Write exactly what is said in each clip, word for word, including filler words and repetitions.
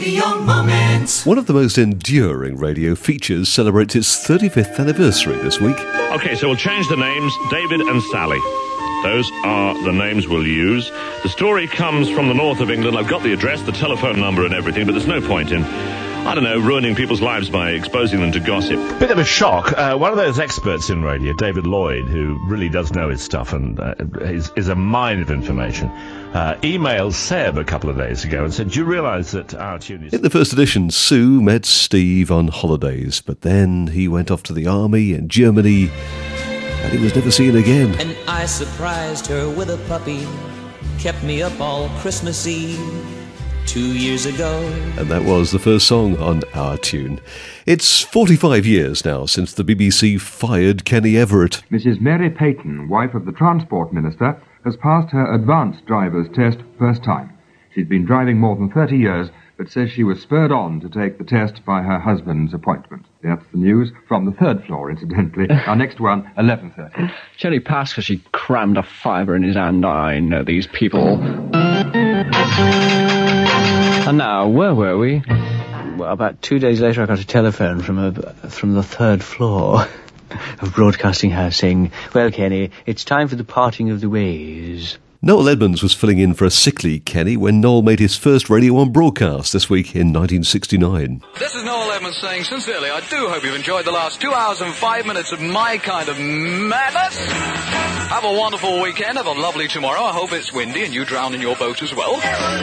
Radio Moment. One of the most enduring radio features celebrates its thirty-fifth anniversary this week. OK, so we'll change the names. David and Sally. Those are the names we'll use. The story comes from the north of England. I've got the address, the telephone number and everything, but there's no point in, I don't know, ruining people's lives by exposing them to gossip. Bit of a shock. Uh, one of those experts in radio, David Lloyd, who really does know his stuff and uh, is, is a mine of information, uh, emailed Seb a couple of days ago and said, do you realise that our tune is... In the first edition, Sue met Steve on holidays, but then he went off to the army in Germany and he was never seen again. And I surprised her with a puppy, kept me up all Christmas Eve. Two years ago. And that was the first song on Our Tune. It's forty-five years now since the B B C fired Kenny Everett. Missus Mary Peyton, wife of the Transport Minister, has passed her advanced driver's test first time. She's been driving more than thirty years, but says she was spurred on to take the test by her husband's appointment. That's the news from the third floor, incidentally. Our next one, eleven thirty. She only passed because she crammed a fiver in his hand. I know these people. And now, where were we? Well, about two days later, I got a telephone from a, from the third floor of Broadcasting House saying, well, Kenny, it's time for the parting of the ways. Noel Edmonds was filling in for a sickly Kenny when Noel made his first Radio one broadcast this week in nineteen sixty-nine. This is Noel Edmonds saying, sincerely, I do hope you've enjoyed the last two hours and five minutes of my kind of madness. Have a wonderful weekend. Have a lovely tomorrow. I hope it's windy and you drown in your boat as well.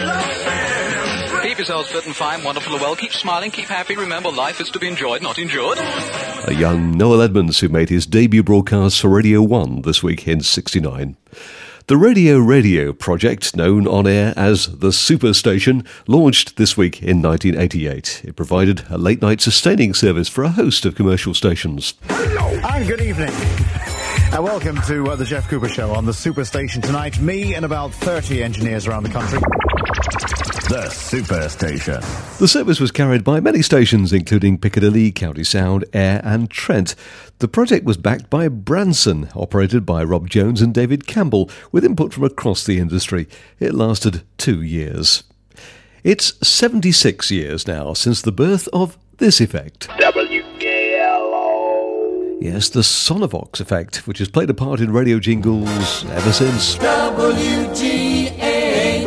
Keep yourselves fit and fine, wonderful and well. Keep smiling, keep happy. Remember, life is to be enjoyed, not endured. A young Noel Edmonds who made his debut broadcast for Radio one this week in sixty-nine. The Radio Radio project, known on air as The Superstation, launched this week in nineteen eighty-eight. It provided a late-night sustaining service for a host of commercial stations. Hello and good evening. And welcome to uh, the Jeff Cooper Show on the Superstation tonight. Me and about thirty engineers around the country. The Superstation. The service was carried by many stations, including Piccadilly, County Sound, Ayr and Trent. The project was backed by Branson, operated by Rob Jones and David Campbell, with input from across the industry. It lasted two years. It's seventy-six years now since the birth of this effect. W K L O. Yes, the Sonovox effect, which has played a part in radio jingles ever since. W G H.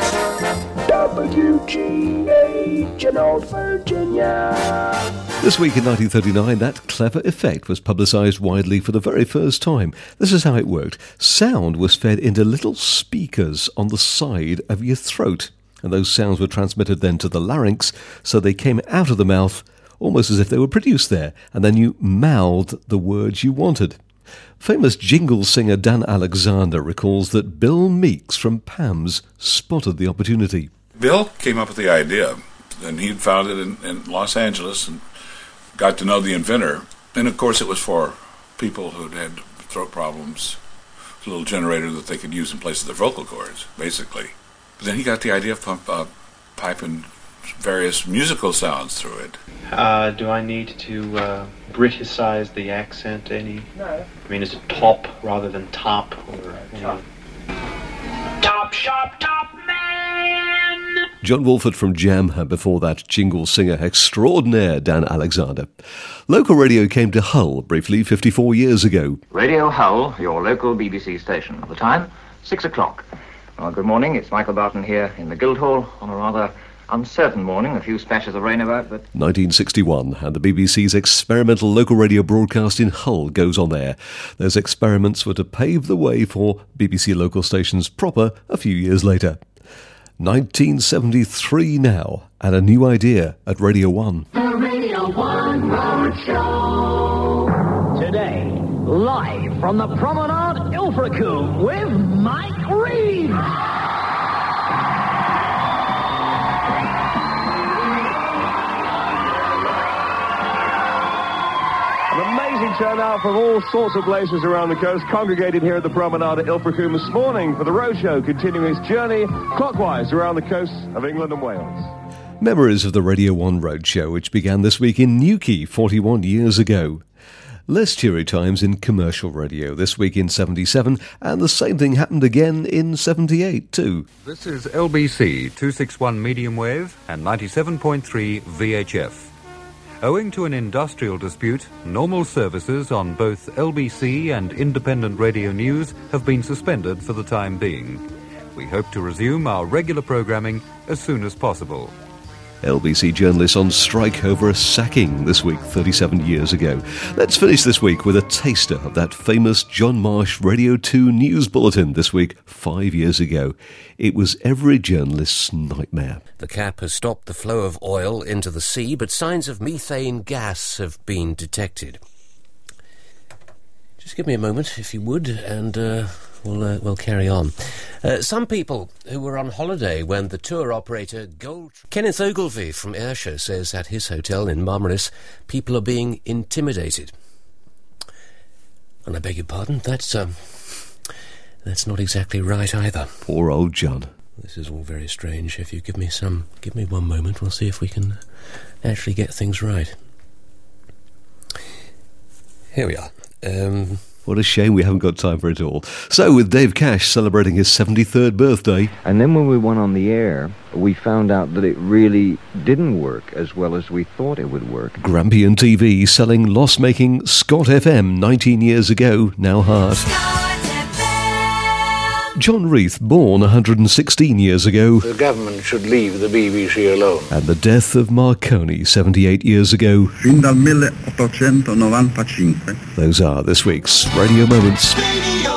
W G H in Old Virginia. This week in nineteen thirty-nine, that clever effect was publicised widely for the very first time. This is how it worked. Sound was fed into little speakers on the side of your throat, and those sounds were transmitted then to the larynx, so they came out of the mouth almost as if they were produced there, and then you mouthed the words you wanted. Famous jingle singer Dan Alexander recalls that Bill Meeks from Pam's spotted the opportunity. Bill came up with the idea, and he'd found it in, in Los Angeles and got to know the inventor. And of course it was for people who'd had throat problems, a little generator that they could use in place of their vocal cords, basically. But then he got the idea of pump, uh, piping various musical sounds through it. Uh, do I need to uh, Briticize the accent any? No. I mean, is it top rather than top? Or top. Top shop, top man! John Wolford from Jam, and before that, jingle singer extraordinaire Dan Alexander. Local radio came to Hull briefly fifty-four years ago. Radio Hull, your local B B C station. At the time, six o'clock. Well, good morning, it's Michael Barton here in the Guildhall on a rather uncertain morning, a few splashes of rain about, but... nineteen sixty-one, and the B B C's experimental local radio broadcast in Hull goes on air. Those experiments were to pave the way for B B C local stations proper a few years later. nineteen seventy-three now, and a new idea at Radio one. The Radio one Road Show. Today, live from the Promenade Ilfracombe with Mike Reed. An amazing turnout from all sorts of places around the coast congregated here at the Promenade at Ilfracombe this morning for the Roadshow, continuing its journey clockwise around the coasts of England and Wales. Memories of the Radio one Roadshow, which began this week in Newquay forty-one years ago. Less cheery times in commercial radio this week in seventy-seven, and the same thing happened again in seventy-eight too. This is L B C two sixty-one medium wave and ninety-seven point three V H F. Owing to an industrial dispute, normal services on both L B C and independent radio news have been suspended for the time being. We hope to resume our regular programming as soon as possible. L B C journalists on strike over a sacking this week, thirty-seven years ago. Let's finish this week with a taster of that famous John Marsh Radio two news bulletin this week, five years ago. It was every journalist's nightmare. The cap has stopped the flow of oil into the sea, but signs of methane gas have been detected. Just give me a moment, if you would, and uh, we'll, uh, we'll carry on. Uh, some people who were on holiday when the tour operator Gold... Kenneth Ogilvie from Ayrshire says at his hotel in Marmaris, people are being intimidated. And I beg your pardon, that's, um, that's not exactly right either. Poor old John. This is all very strange. If you give me some... Give me one moment, we'll see if we can actually get things right. Here we are. Um... What a shame we haven't got time for it all. So, with Dave Cash celebrating his seventy-third birthday... And then when we went on the air, we found out that it really didn't work as well as we thought it would work. Grampian T V selling loss-making Scott F M nineteen years ago, now hard. John Reith, born one hundred sixteen years ago. The government should leave the B B C alone. And the death of Marconi, seventy-eight years ago. Fin dal milleottocentonovantacinque. Those are this week's Radio Moments. Radio